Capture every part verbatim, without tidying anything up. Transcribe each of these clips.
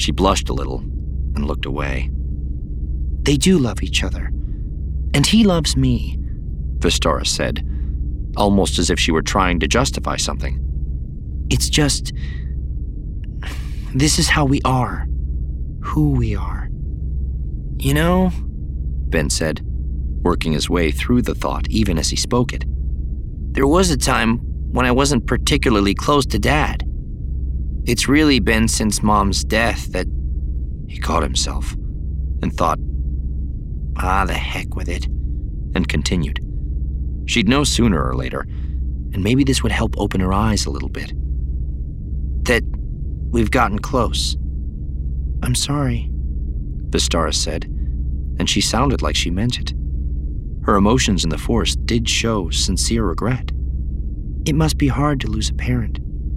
She blushed a little and looked away. They do love each other, and he loves me, Vestara said, almost as if she were trying to justify something. It's just, this is how we are, who we are. You know, Ben said, working his way through the thought even as he spoke it. There was a time when I wasn't particularly close to Dad. It's really been since Mom's death that... He caught himself and thought, ah, the heck with it, and continued. She'd know sooner or later, and maybe this would help open her eyes a little bit. That we've gotten close. I'm sorry, Vestara said, and she sounded like she meant it. Her emotions in the Force did show sincere regret. It must be hard to lose a parent.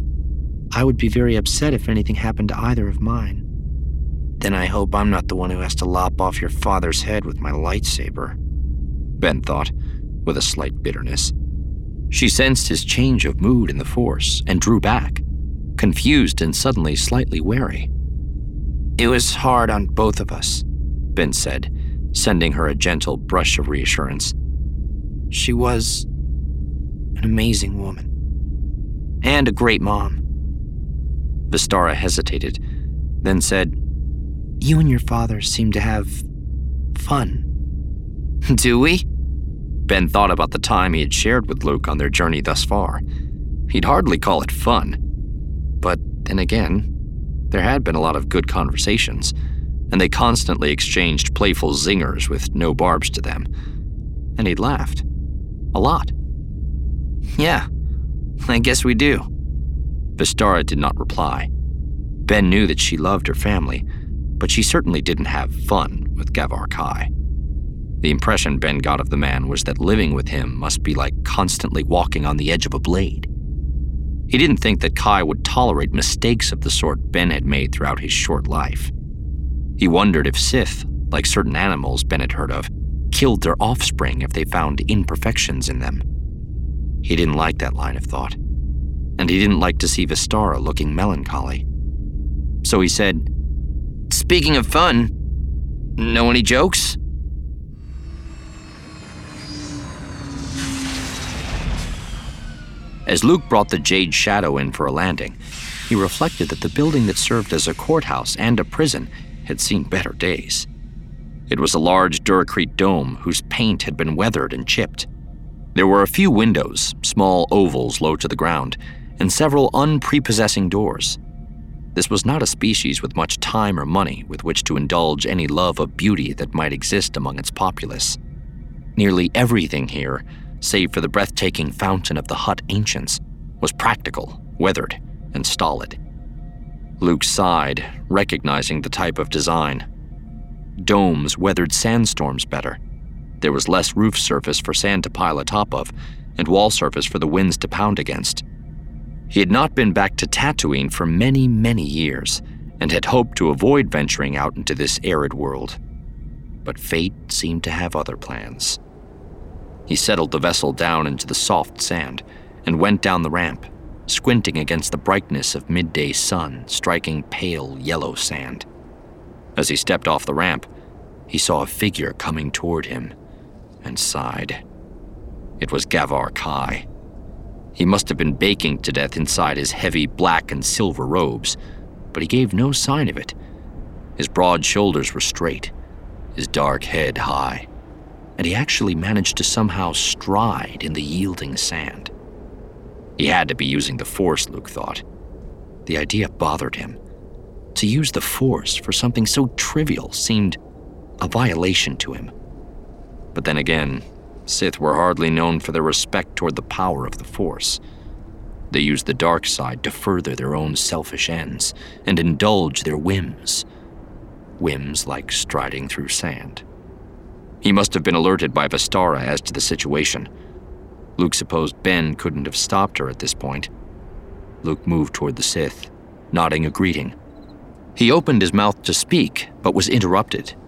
I would be very upset if anything happened to either of mine. Then I hope I'm not the one who has to lop off your father's head with my lightsaber, Ben thought, with a slight bitterness. She sensed his change of mood in the Force and drew back, confused and suddenly slightly wary. It was hard on both of us, Ben said, sending her a gentle brush of reassurance. She was an amazing woman, and a great mom. Vestara hesitated, then said, You and your father seem to have fun. Do we? Ben thought about the time he had shared with Luke on their journey thus far. He'd hardly call it fun. But then again, there had been a lot of good conversations, and they constantly exchanged playful zingers with no barbs to them. And he'd laughed. A lot. Yeah, I guess we do. Vestara did not reply. Ben knew that she loved her family, but she certainly didn't have fun with Gavar Kai. The impression Ben got of the man was that living with him must be like constantly walking on the edge of a blade. He didn't think that Kai would tolerate mistakes of the sort Ben had made throughout his short life. He wondered if Sith, like certain animals Ben had heard of, killed their offspring if they found imperfections in them. He didn't like that line of thought, and he didn't like to see Vestara looking melancholy. So he said, Speaking of fun, know any jokes? As Luke brought the Jade Shadow in for a landing, he reflected that the building that served as a courthouse and a prison had seen better days. It was a large Duracrete dome whose paint had been weathered and chipped. There were a few windows, small ovals low to the ground, and several unprepossessing doors. This was not a species with much time or money with which to indulge any love of beauty that might exist among its populace. Nearly everything here, save for the breathtaking fountain of the Hutt ancients, was practical, weathered, and stolid. Luke sighed, recognizing the type of design. Domes weathered sandstorms better. There was less roof surface for sand to pile atop of, and wall surface for the winds to pound against. He had not been back to Tatooine for many, many years, and had hoped to avoid venturing out into this arid world. But fate seemed to have other plans. He settled the vessel down into the soft sand and went down the ramp, squinting against the brightness of midday sun striking pale yellow sand. As he stepped off the ramp, he saw a figure coming toward him and sighed. It was Gavar Kai. He must have been baking to death inside his heavy black and silver robes, but he gave no sign of it. His broad shoulders were straight, his dark head high, and he actually managed to somehow stride in the yielding sand. He had to be using the Force, Luke thought. The idea bothered him. To use the Force for something so trivial seemed a violation to him. But then again, Sith were hardly known for their respect toward the power of the Force. They used the dark side to further their own selfish ends and indulge their whims. Whims like striding through sand. He must have been alerted by Vestara as to the situation. Luke supposed Ben couldn't have stopped her at this point. Luke moved toward the Sith, nodding a greeting. He opened his mouth to speak, but was interrupted